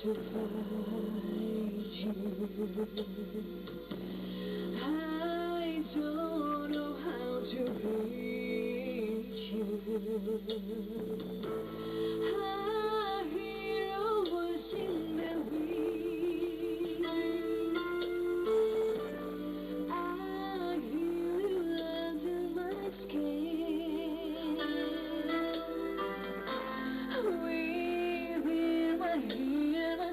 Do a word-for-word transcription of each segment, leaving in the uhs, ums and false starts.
to find you. I don't know how to reach you. I hear a voice in the wind. I hear you under my skin. Within my ear, my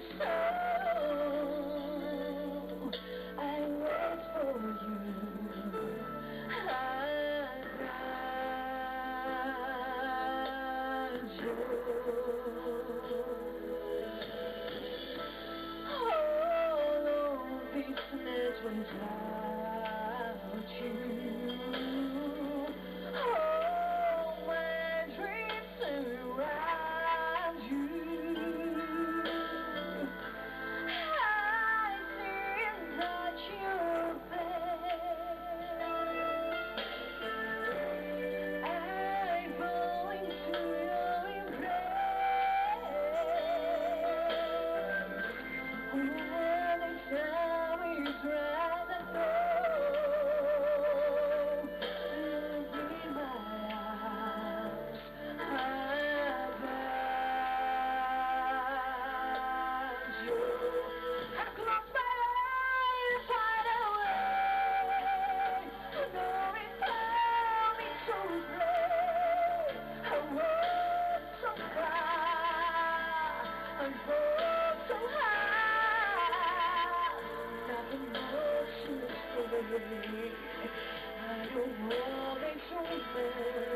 soul, I wait for you. I got you. All of this mess without you. All my dreams around you. I see and touch your bed. I fall into your embrace. When the time is right, I know you'll be my arms. I got you. I close my eyes wide awake. I know it found me so great. I walk so far, I fall so high. Nothing more to say. I don't want it so bad.